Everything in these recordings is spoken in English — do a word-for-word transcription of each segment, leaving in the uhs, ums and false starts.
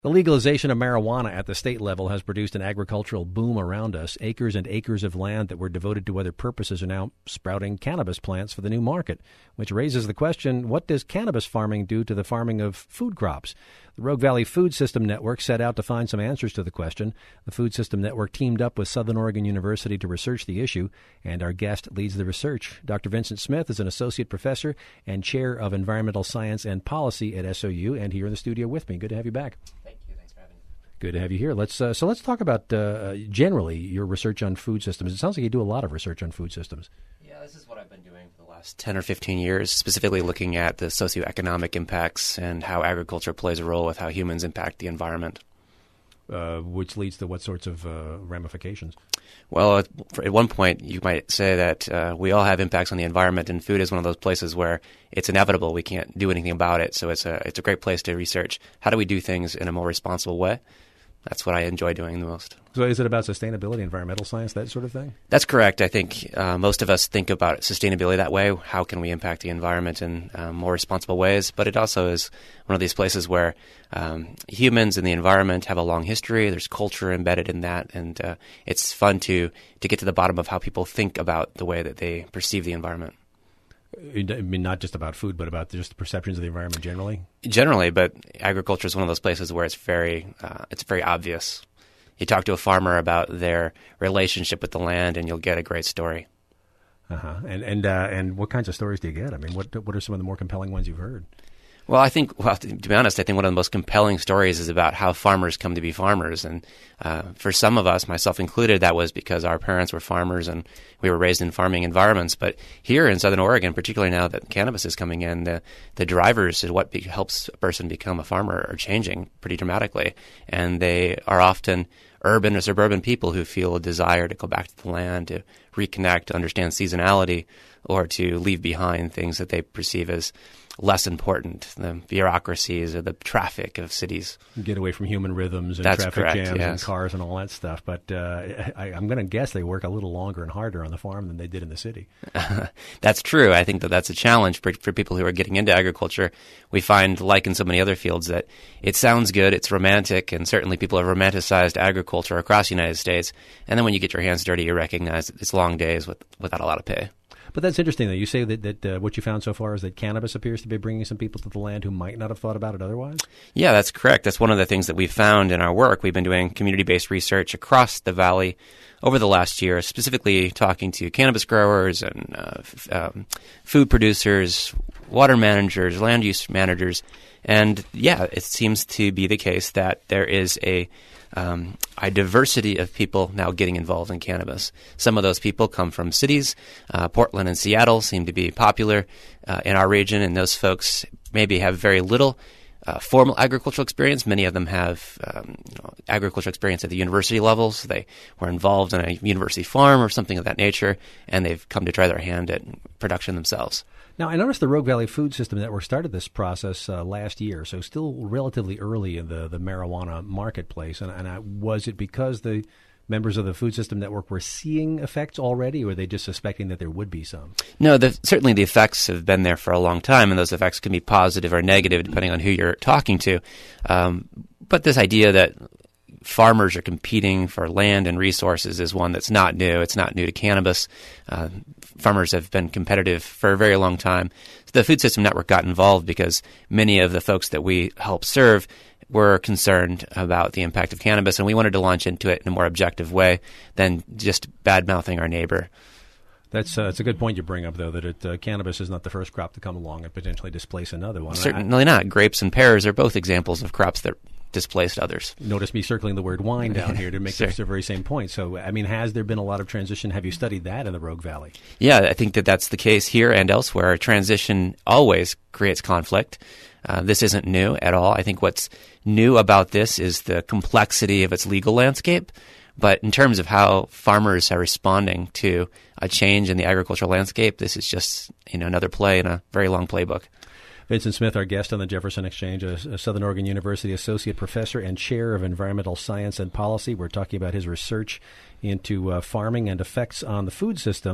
The legalization of marijuana at the state level has produced an agricultural boom around us. Acres and acres of land that were devoted to other purposes are now sprouting cannabis plants for the new market, which raises the question, what does cannabis farming do to the farming of food crops? The Rogue Valley Food System Network set out to find some answers to the question. The Food System Network teamed up with Southern Oregon University to research the issue, and our guest leads the research. Doctor Vincent Smith is an associate professor and chair of environmental science and policy at S O U, and here in the studio with me. Good to have you back. Good to have you here. Let's uh, so let's talk about uh, generally your research on food systems. It sounds like you do a lot of research on food systems. Yeah, this is what I've been doing for the last ten or fifteen years, specifically looking at the socioeconomic impacts and how agriculture plays a role with how humans impact the environment. Uh, which leads to what sorts of uh, ramifications? Well, at, at one point, you might say that uh, we all have impacts on the environment, and food is one of those places where it's inevitable. We can't do anything about it, so it's a it's a great place to research. How do we do things in a more responsible way? That's what I enjoy doing the most. So is it about sustainability, environmental science, that sort of thing? That's correct. I think uh, most of us think about sustainability that way. How can we impact the environment in uh, more responsible ways? But it also is one of these places where um, humans and the environment have a long history. There's culture embedded in that. And uh, it's fun to, to get to the bottom of how people think about the way that they perceive the environment. I mean, not just about food, but about just the perceptions of the environment generally? Generally, but agriculture is one of those places where it's very uh, it's very obvious. You talk to a farmer about their relationship with the land, and you'll get a great story. Uh-huh. And and uh, and what kinds of stories do you get? I mean, what what are some of the more compelling ones you've heard? Well, I think, well, to be honest, I think one of the most compelling stories is about how farmers come to be farmers. And uh, for some of us, myself included, that was because our parents were farmers and we were raised in farming environments. But here in Southern Oregon, particularly now that cannabis is coming in, the, the drivers is what be, helps a person become a farmer are changing pretty dramatically. And they are often urban or suburban people who feel a desire to go back to the land, to reconnect, understand seasonality, or to leave behind things that they perceive as less important, the bureaucracies or the traffic of cities. Get away from human rhythms and That's traffic correct, jams yes. and cars and all that stuff. But uh, I, I'm going to guess they work a little longer and harder on the farm than they did in the city. That's true. I think that that's a challenge for, for people who are getting into agriculture. We find, like in so many other fields, that it sounds good, it's romantic, and certainly people have romanticized agriculture across the United States. And then when you get your hands dirty, you recognize that it's long days with, without a lot of pay. But that's interesting, though. You say that, that uh, what you found so far is that cannabis appears to be bringing some people to the land who might not have thought about it otherwise? Yeah, that's correct. That's one of the things that we've found in our work. We've been doing community-based research across the valley over the last year, specifically talking to cannabis growers and uh, f- um, food producers, water managers, land use managers. And, yeah, it seems to be the case that there is a Um, a diversity of people now getting involved in cannabis. Some of those people come from cities. Uh, Portland and Seattle seem to be popular uh, in our region, and those folks maybe have very little uh, formal agricultural experience. Many of them have um, you know, agricultural experience at the university levels. They were involved in a university farm or something of that nature, and they've come to try their hand at production themselves. Now, I noticed the Rogue Valley Food System Network started this process uh, last year, so still relatively early in the, the marijuana marketplace. And, and I, was it because the members of the Food System Network were seeing effects already, or were they just suspecting that there would be some? No, the, certainly the effects have been there for a long time, and those effects can be positive or negative depending on who you're talking to. Um, but this idea that farmers are competing for land and resources is one that's not new. It's not new to cannabis. Uh, farmers have been competitive for a very long time. The Food System Network got involved because many of the folks that we help serve were concerned about the impact of cannabis, and we wanted to launch into it in a more objective way than just bad-mouthing our neighbor. That's uh, it's a good point you bring up, though, that it, uh, cannabis is not the first crop to come along and potentially displace another one. Certainly not. Grapes and pears are both examples of crops that displaced others. Notice me circling the word wine down here to make sure. the very same point. So, I mean, has there been a lot of transition? Have you studied that in the Rogue Valley? Yeah, I think that that's the case here and elsewhere. Transition always creates conflict. Uh, this isn't new at all. I think what's new about this is the complexity of its legal landscape. But in terms of how farmers are responding to a change in the agricultural landscape, this is just you know another play in a very long playbook. Vincent Smith, our guest on the Jefferson Exchange, a, a Southern Oregon University associate professor and chair of environmental science and policy. We're talking about his research into uh, farming and effects on the food system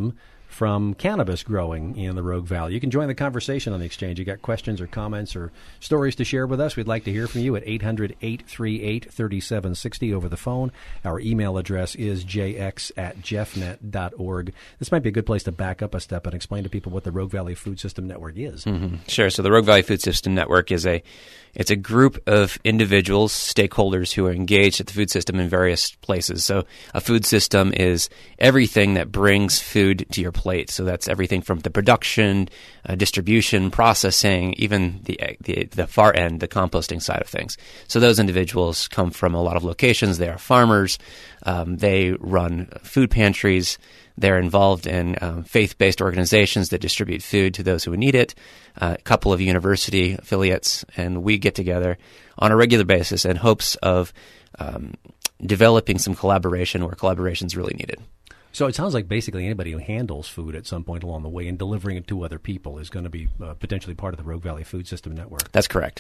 from cannabis growing in the Rogue Valley. You can join the conversation on the Exchange. You got questions or comments or stories to share with us? We'd like to hear from you at eight hundred, eight three eight, three seven six zero over the phone. Our email address is j x at jeffnet dot org. This might be a good place to back up a step and explain to people what the Rogue Valley Food System Network is. Mm-hmm. Sure. So the Rogue Valley Food System Network is a it's a group of individuals, stakeholders who are engaged at the food system in various places. So a food system is everything that brings food to your plate. So that's everything from the production, uh, distribution, processing, even the, the the far end, the composting side of things. So those individuals come from a lot of locations. They are farmers. Um, they run food pantries. They're involved in um, faith-based organizations that distribute food to those who need it, uh, a couple of university affiliates, and we get together on a regular basis in hopes of um, developing some collaboration where collaboration is really needed. So it sounds like basically anybody who handles food at some point along the way and delivering it to other people is going to be uh, potentially part of the Rogue Valley Food System Network. That's correct.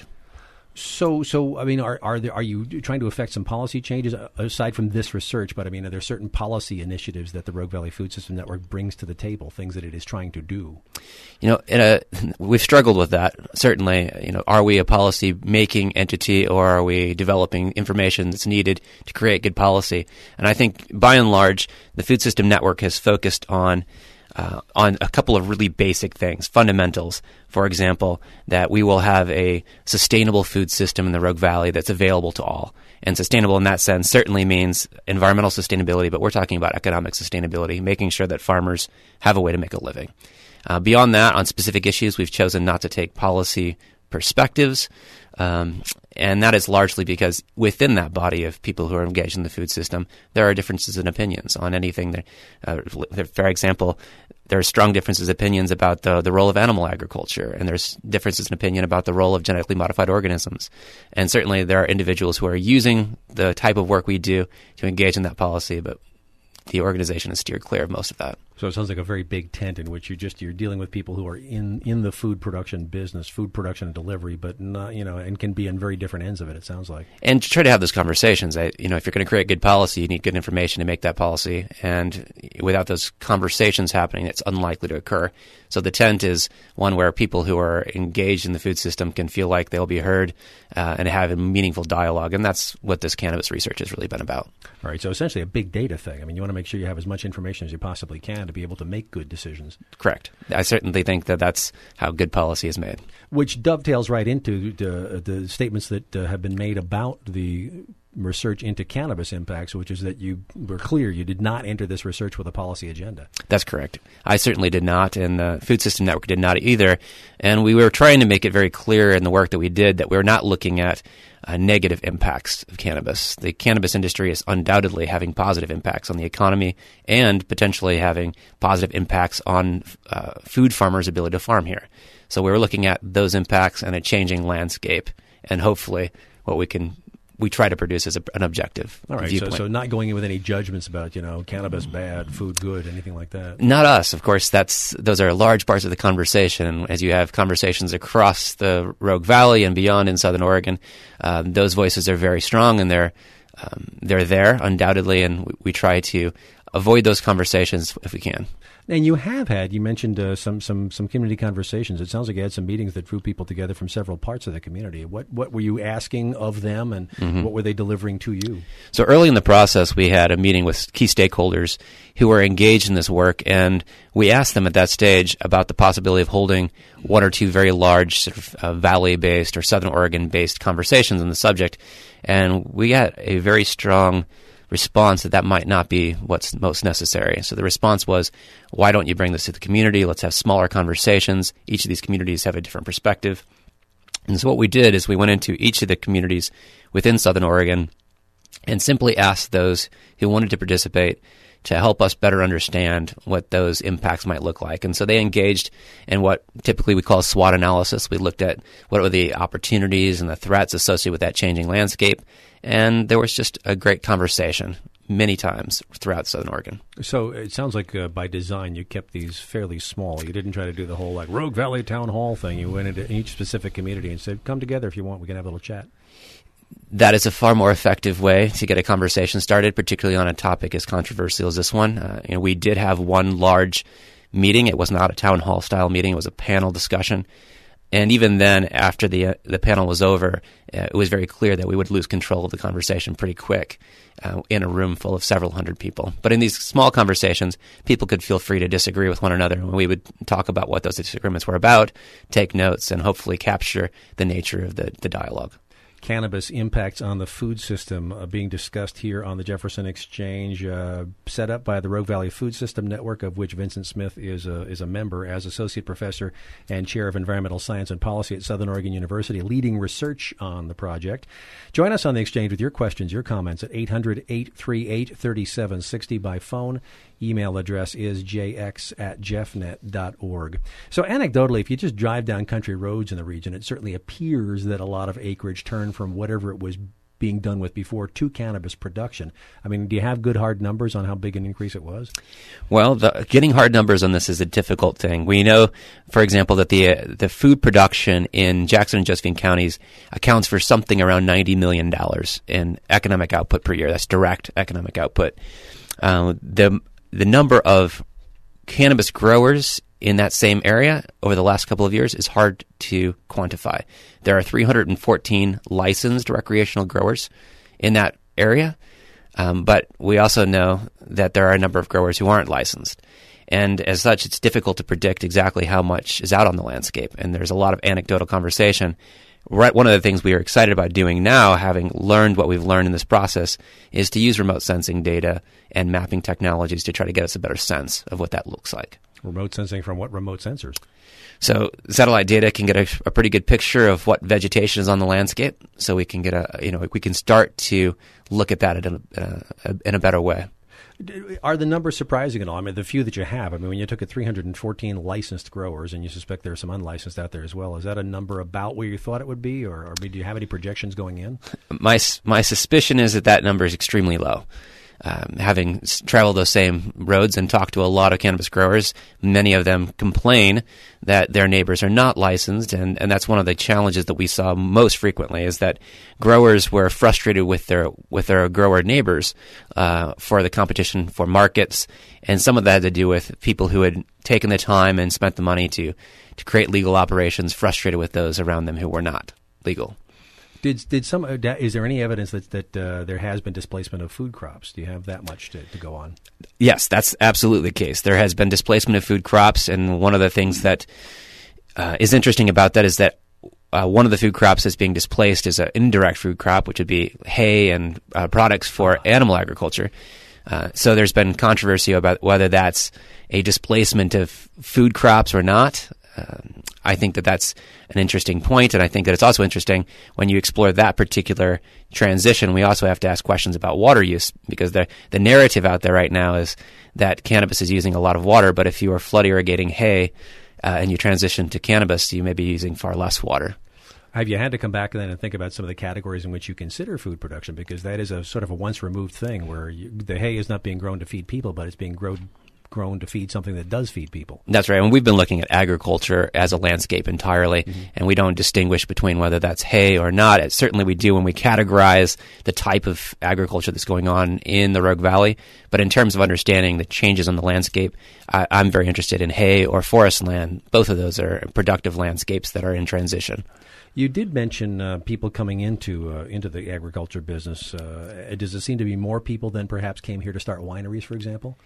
So, so I mean, are are there, are you trying to affect some policy changes aside from this research? But I mean, are there certain policy initiatives that the Rogue Valley Food System Network brings to the table, things that it is trying to do? You know, in a, we've struggled with that. Certainly, you know, are we a policy-making entity, or are we developing information that's needed to create good policy? And I think, by and large, the Food System Network has focused on Uh, on a couple of really basic things, fundamentals. For example, that we will have a sustainable food system in the Rogue Valley that's available to all. And sustainable in that sense certainly means environmental sustainability, but we're talking about economic sustainability, making sure that farmers have a way to make a living. Uh, beyond that, on specific issues, we've chosen not to take policy perspectives, um, and that is largely because within that body of people who are engaged in the food system, there are differences in opinions on anything. That, uh, for example, there are strong differences in opinions about the, the role of animal agriculture, and there's differences in opinion about the role of genetically modified organisms. And certainly there are individuals who are using the type of work we do to engage in that policy, but the organization has steered clear of most of that. So it sounds like a very big tent in which you just you're dealing with people who are in, in the food production business, food production and delivery, but not, you know, and can be on very different ends of it. It sounds like. And to try to have those conversations, I, you know, if you're going to create good policy, you need good information to make that policy. And without those conversations happening, it's unlikely to occur. So the tent is one where people who are engaged in the food system can feel like they'll be heard uh, and have a meaningful dialogue. And that's what this cannabis research has really been about. All right. So essentially a big data thing. I mean, you want to make sure you have as much information as you possibly can to be able to make good decisions. Correct. I certainly think that that's how good policy is made. Which dovetails right into the, the statements that uh, have been made about the research into cannabis impacts, which is that you were clear you did not enter this research with a policy agenda. That's correct. I certainly did not, and the Food System Network did not either. And we were trying to make it very clear in the work that we did that we were not looking at uh, negative impacts of cannabis. The cannabis industry is undoubtedly having positive impacts on the economy and potentially having positive impacts on uh, food farmers' ability to farm here. So we were looking at those impacts and a changing landscape, and hopefully what we can we try to produce as a, an objective All right, viewpoint. So, so not going in with any judgments about, you know, cannabis bad, food good, anything like that. Not us, of course. That's those are large parts of the conversation. As you have conversations across the Rogue Valley and beyond in Southern Oregon, um, those voices are very strong, and they're um, they're there undoubtedly, and we, we try to avoid those conversations if we can. And you have had, you mentioned uh, some, some, some community conversations. It sounds like you had some meetings that drew people together from several parts of the community. What what were you asking of them, and mm-hmm. what were they delivering to you? So early in the process, we had a meeting with key stakeholders who were engaged in this work, and we asked them at that stage about the possibility of holding one or two very large sort of uh, valley-based or Southern Oregon-based conversations on the subject. And we got a very strong response that that might not be what's most necessary. So the response was, why don't you bring this to the community? Let's have smaller conversations. Each of these communities have a different perspective. And so what we did is we went into each of the communities within Southern Oregon and simply asked those who wanted to participate to help us better understand what those impacts might look like. And so they engaged in what typically we call SWOT analysis. We looked at what were the opportunities and the threats associated with that changing landscape. And there was just a great conversation many times throughout Southern Oregon. So it sounds like uh, by design you kept these fairly small. You didn't try to do the whole like Rogue Valley Town Hall thing. You went into each specific community and said, come together if you want. We can have a little chat. That is a far more effective way to get a conversation started, particularly on a topic as controversial as this one. Uh, you know, we did have one large meeting. It was not a town hall style meeting. It was a panel discussion. And even then, after the uh, the panel was over, uh, it was very clear that we would lose control of the conversation pretty quick uh, in a room full of several hundred people. But in these small conversations, people could feel free to disagree with one another, and we would talk about what those disagreements were about, take notes, and hopefully capture the nature of the, the dialogue. Cannabis impacts on the food system uh, being discussed here on the Jefferson Exchange, uh, set up by the Rogue Valley Food System Network, of which Vincent Smith is a, is a member as Associate Professor and Chair of Environmental Science and Policy at Southern Oregon University, leading research on the project. Join us on the Exchange with your questions, your comments at eight hundred, eight three eight, three seven six zero by phone. Email address is j x at jeffnet dot org. So anecdotally, if you just drive down country roads in the region, it certainly appears that a lot of acreage turned from whatever it was being done with before to cannabis production. I mean, do you have good hard numbers on how big an increase it was? Well, the, getting hard numbers on this is a difficult thing. We know, for example, that the uh, the food production in Jackson and Josephine counties accounts for something around ninety million dollars in economic output per year. That's direct economic output. Uh, the The number of cannabis growers in that same area over the last couple of years is hard to quantify. There are three hundred fourteen licensed recreational growers in that area, um, but we also know that there are a number of growers who aren't licensed. And as such, it's difficult to predict exactly how much is out on the landscape, and there's a lot of anecdotal conversation. Right, one of the things we are excited about doing now, having learned what we've learned in this process, is to use remote sensing data and mapping technologies to try to get us a better sense of what that looks like. Remote sensing from what remote sensors? So satellite data can get a, a pretty good picture of what vegetation is on the landscape, so we can get a you know we can start to look at that in a, uh, in a better way. Are the numbers surprising at all? I mean, the few that you have. I mean, when you took at three hundred fourteen licensed growers, and you suspect there are some unlicensed out there as well, is that a number about where you thought it would be, or, or do you have any projections going in? My my suspicion is that that number is extremely low. Um, having s- traveled those same roads and talked to a lot of cannabis growers, many of them complain that their neighbors are not licensed, and, and that's one of the challenges that we saw most frequently, is that growers were frustrated with their with their grower neighbors uh, for the competition for markets, and some of that had to do with people who had taken the time and spent the money to, to create legal operations, frustrated with those around them who were not legal. Did did some? Is there any evidence that that uh, there has been displacement of food crops? Do you have that much to, to go on? Yes, that's absolutely the case. There has been displacement of food crops, and one of the things that uh, is interesting about that is that uh, one of the food crops that's being displaced is an indirect food crop, which would be hay and uh, products for animal agriculture. Uh, so there's been controversy about whether that's a displacement of food crops or not. Uh, I think that that's an interesting point, and I think that it's also interesting when you explore that particular transition. We also have to ask questions about water use, because the the narrative out there right now is that cannabis is using a lot of water, but if you are flood irrigating hay uh, and you transition to cannabis, you may be using far less water. Have you had to come back then and think about some of the categories in which you consider food production? Because that is a sort of a once removed thing where you, the hay is not being grown to feed people, but it's being grown grown to feed something that does feed people. That's right. And we've been looking at agriculture as a landscape entirely, mm-hmm. and we don't distinguish between whether that's hay or not. It, certainly we do when we categorize the type of agriculture that's going on in the Rogue Valley. But in terms of understanding the changes on the landscape, I, I'm very interested in hay or forest land. Both of those are productive landscapes that are in transition. You did mention uh, people coming into uh, into the agriculture business. Uh, does it seem to be more people than perhaps came here to start wineries, for example?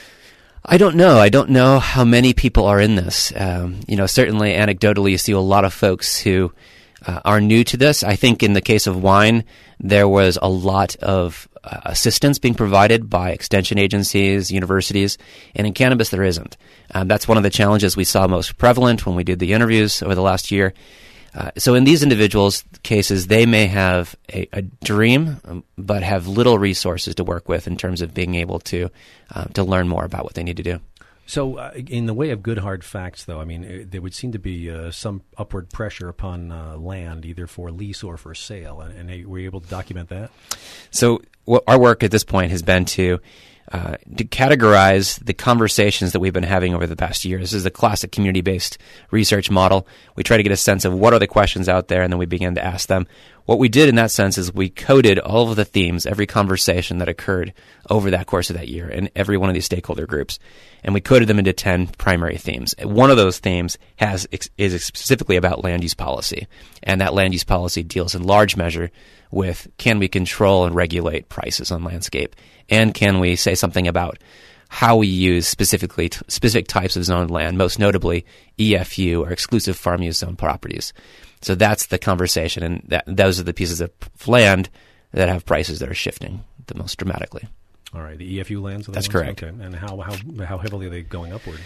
I don't know. I don't know how many people are in this. Um, you know, certainly anecdotally, you see a lot of folks who uh, are new to this. I think in the case of wine, there was a lot of uh, assistance being provided by extension agencies, universities, and in cannabis there isn't. Um, that's one of the challenges we saw most prevalent when we did the interviews over the last year. Uh, so in these individuals' cases, they may have a, a dream, um, but have little resources to work with in terms of being able to uh, to learn more about what they need to do. So uh, in the way of good hard facts, though, I mean, it, there would seem to be uh, some upward pressure upon uh, land, either for lease or for sale. And, and were you able to document that? So what our work at this point has been to Uh, to categorize the conversations that we've been having over the past year. This is a classic community-based research model. We try to get a sense of what are the questions out there, and then we begin to ask them, what we did in that sense is we coded all of the themes, every conversation that occurred over that course of that year in every one of these stakeholder groups. And we coded them into ten primary themes. One of those themes has is specifically about land use policy. And that land use policy deals in large measure with, can we control and regulate prices on landscape? And can we say something about how we use specifically t- specific types of zoned land, most notably E F U, or exclusive farm use zone properties. So that's the conversation, and that, those are the pieces of land that have prices that are shifting the most dramatically. All right, the E F U lands? That's ones? correct. Okay. And how, how, how heavily are they going upward?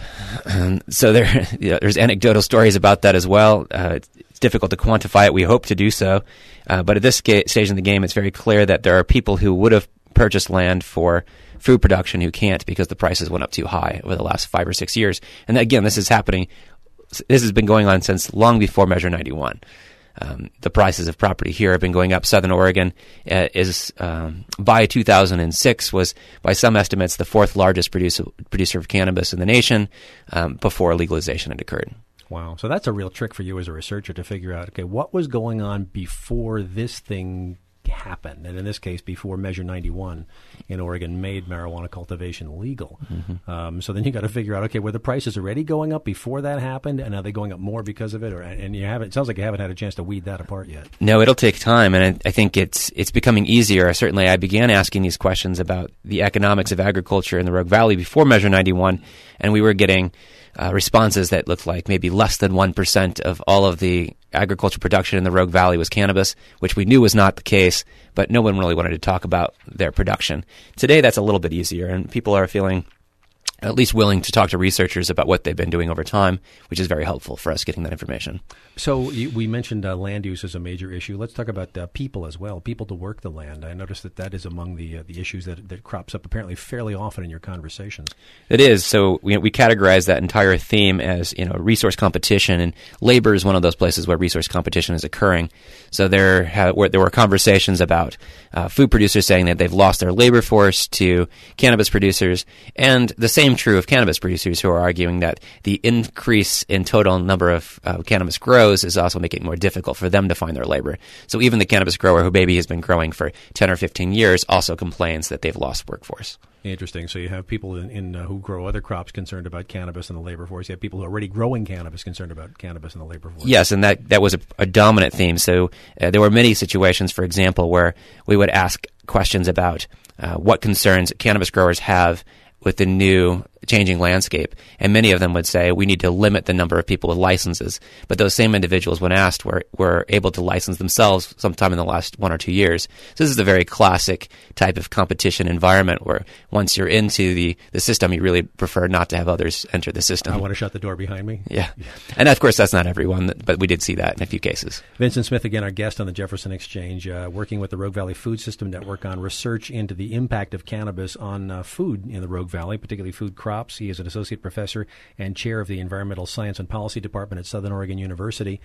Um, so there, you know, there's anecdotal stories about that as well. Uh, it's difficult to quantify it. We hope to do so. Uh, but at this ga- stage in the game, it's very clear that there are people who would have purchased land for food production who can't because the prices went up too high over the last five or six years. And again, this is happening. This has been going on since long before Measure ninety-one. Um, the prices of property here have been going up. Southern Oregon uh, is, um, by two thousand six, was, by some estimates, the fourth largest producer, producer of cannabis in the nation um, before legalization had occurred. Wow. So that's a real trick for you as a researcher to figure out, okay, what was going on before this thing happened, and in this case, before Measure ninety-one in Oregon made marijuana cultivation legal. Mm-hmm. Um, so then you got to figure out, okay, were the prices already going up before that happened, and are they going up more because of it? Or and you haven't. It sounds like you haven't had a chance to weed that apart yet. No, it'll take time, and I, I think it's it's becoming easier. Certainly, I began asking these questions about the economics of agriculture in the Rogue Valley before Measure ninety-one, and we were getting Uh, responses that looked like maybe less than one percent of all of the agriculture production in the Rogue Valley was cannabis, which we knew was not the case, but no one really wanted to talk about their production. Today, that's a little bit easier, and people are feeling at least willing to talk to researchers about what they've been doing over time, which is very helpful for us getting that information. So you, we mentioned uh, land use as a major issue. Let's talk about uh, people as well, people to work the land. I noticed that that is among the uh, the issues that, that crops up apparently fairly often in your conversations. It is. So we, we categorize that entire theme as, you know, resource competition, and labor is one of those places where resource competition is occurring. So there, ha- where, there were conversations about uh, food producers saying that they've lost their labor force to cannabis producers, and the same true of cannabis producers who are arguing that the increase in total number of uh, cannabis grows is also making it more difficult for them to find their labor. So even the cannabis grower who maybe has been growing for ten or fifteen years also complains that they've lost workforce. Interesting. So you have people in, in uh, who grow other crops concerned about cannabis and the labor force. You have people who are already growing cannabis concerned about cannabis and the labor force. Yes, and that, that was a, a dominant theme. So uh, there were many situations, for example, where we would ask questions about uh, what concerns cannabis growers have with the new changing landscape, and many of them would say we need to limit the number of people with licenses. But those same individuals, when asked, were were able to license themselves sometime in the last one or two years. So this is a very classic type of competition environment where once you're into the, the system, you really prefer not to have others enter the system. I want to shut the door behind me. Yeah. yeah. And of course, that's not everyone, but we did see that in a few cases. Vincent Smith, again, our guest on the Jefferson Exchange, uh, working with the Rogue Valley Food System Network on research into the impact of cannabis on uh, food in the Rogue Valley, particularly food crops. He is an associate professor and chair of the Environmental Science and Policy Department at Southern Oregon University.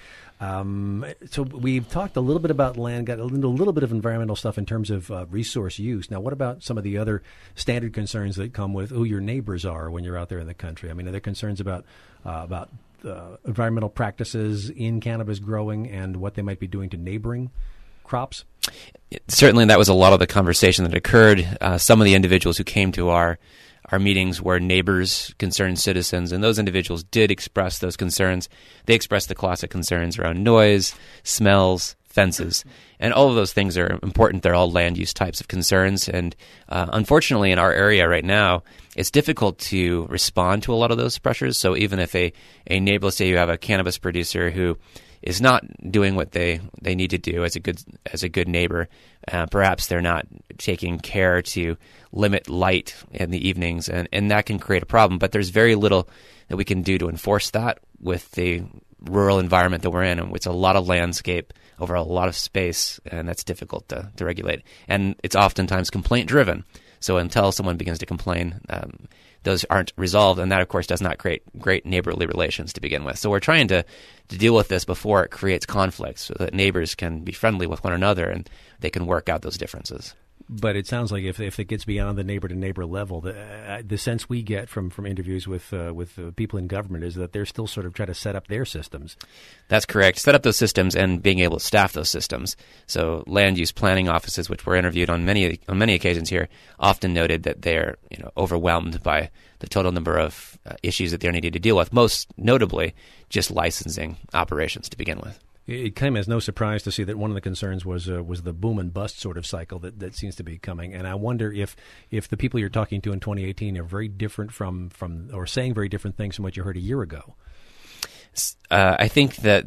Um, so we've talked a little bit about land, got into a little bit of environmental stuff in terms of uh, resource use. Now, what about some of the other standard concerns that come with who your neighbors are when you're out there in the country? I mean, are there concerns about uh, about uh, environmental practices in cannabis growing and what they might be doing to neighboring crops? Certainly, that was a lot of the conversation that occurred. Uh, some of the individuals who came to our Our meetings were neighbors, concerned citizens, and those individuals did express those concerns. They expressed the classic concerns around noise, smells, fences, and all of those things are important. They're all land use types of concerns, and uh, unfortunately in our area right now, it's difficult to respond to a lot of those pressures. So even if a, a neighbor, let's say you have a cannabis producer who is not doing what they, they need to do as a good as a good neighbor. Uh, perhaps they're not taking care to limit light in the evenings, and, and that can create a problem. But there's very little that we can do to enforce that with the rural environment that we're in, and it's a lot of landscape over a lot of space, and that's difficult to, to regulate. And it's oftentimes complaint-driven. So until someone begins to complain, um, those aren't resolved, and that, of course, does not create great neighborly relations to begin with. So we're trying to, to deal with this before it creates conflict so that neighbors can be friendly with one another and they can work out those differences. But it sounds like if if it gets beyond the neighbor to neighbor level, the uh, the sense we get from, from interviews with uh, with uh, people in government is that they're still sort of trying to set up their systems. That's correct. Set up those systems and being able to staff those systems. So land use planning offices, which were interviewed on many on many occasions here, often noted that they're you know overwhelmed by the total number of uh, issues that they're needing to deal with. Most notably, just licensing operations to begin with. It came as no surprise to see that one of the concerns was uh, was the boom and bust sort of cycle that, that seems to be coming. And I wonder if if the people you're talking to in twenty eighteen are very different from, from or saying very different things from what you heard a year ago. Uh, I think that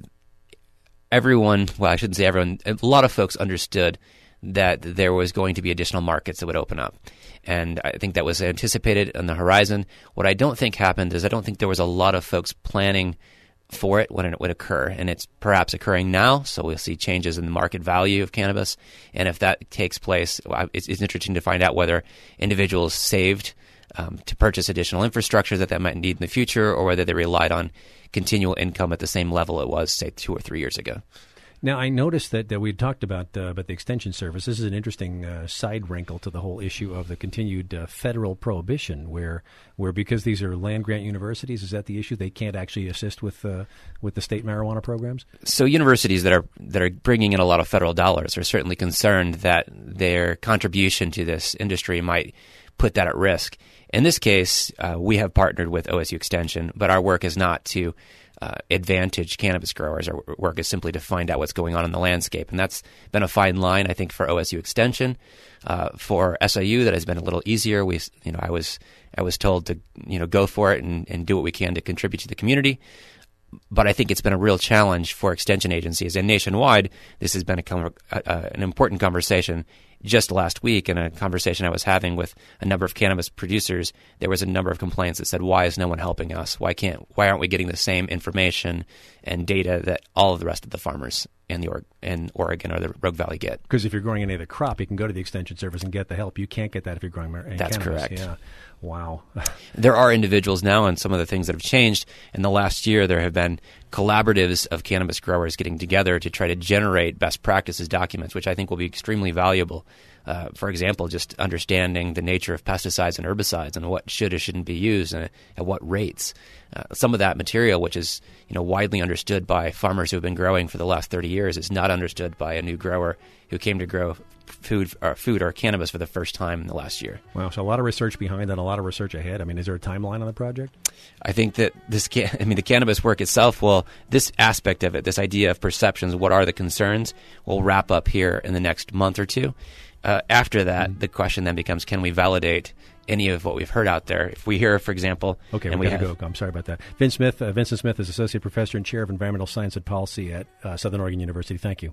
everyone, well, I shouldn't say everyone, a lot of folks understood that there was going to be additional markets that would open up. And I think that was anticipated on the horizon. What I don't think happened is I don't think there was a lot of folks planning for it when it would occur, and it's perhaps occurring now, so we'll see changes in the market value of cannabis. And if that takes place, it's, it's interesting to find out whether individuals saved um, to purchase additional infrastructure that they might need in the future, or whether they relied on continual income at the same level it was, say, two or three years ago. Now, I noticed that, that we talked about uh, about the extension service. This is an interesting uh, side wrinkle to the whole issue of the continued uh, federal prohibition, where where because these are land grant universities, is that the issue? They can't actually assist with uh, with the state marijuana programs? So universities that are that are bringing in a lot of federal dollars are certainly concerned that their contribution to this industry might put that at risk. In this case, uh, we have partnered with O S U Extension, but our work is not to Uh, advantage cannabis growers. Our work is simply to find out what's going on in the landscape, and that's been a fine line, I think, for O S U Extension. Uh, for S I U, that has been a little easier. We, you know, I was I was told to, you know, go for it and, and do what we can to contribute to the community. But I think it's been a real challenge for extension agencies, and nationwide, this has been a, a, a, an important conversation. Just last week, in a conversation I was having with a number of cannabis producers, there was a number of complaints that said, "Why is no one helping us? Why can't? Why aren't we getting the same information and data that all of the rest of the farmers in the or- in Oregon or the Rogue Valley get?" Because if you're growing any other crop, you can go to the extension service and get the help. You can't get that if you're growing mar- That's cannabis. correct. Yeah. Wow. There are individuals now, and some of the things that have changed in the last year. There have been collaboratives of cannabis growers getting together to try to generate best practices documents, which I think will be extremely valuable. Uh, for example, just understanding the nature of pesticides and herbicides and what should or shouldn't be used and at what rates. Uh, some of that material, which is you know widely understood by farmers who have been growing for the last thirty years, is not understood by a new grower who came to grow food or, food or cannabis for the first time in the last year. Wow, so a lot of research behind that, a lot of research ahead. I mean, is there a timeline on the project? I think that this, can, I mean, the cannabis work itself will, this aspect of it, this idea of perceptions, what are the concerns, will wrap up here in the next month or two. Uh, after that, mm-hmm. the question then becomes, can we validate any of what we've heard out there? If we hear, for example... Okay, and we we got to have, go. I'm sorry about that. Vince Smith, uh, Vincent Smith is Associate Professor and Chair of Environmental Science and Policy at uh, Southern Oregon University. Thank you.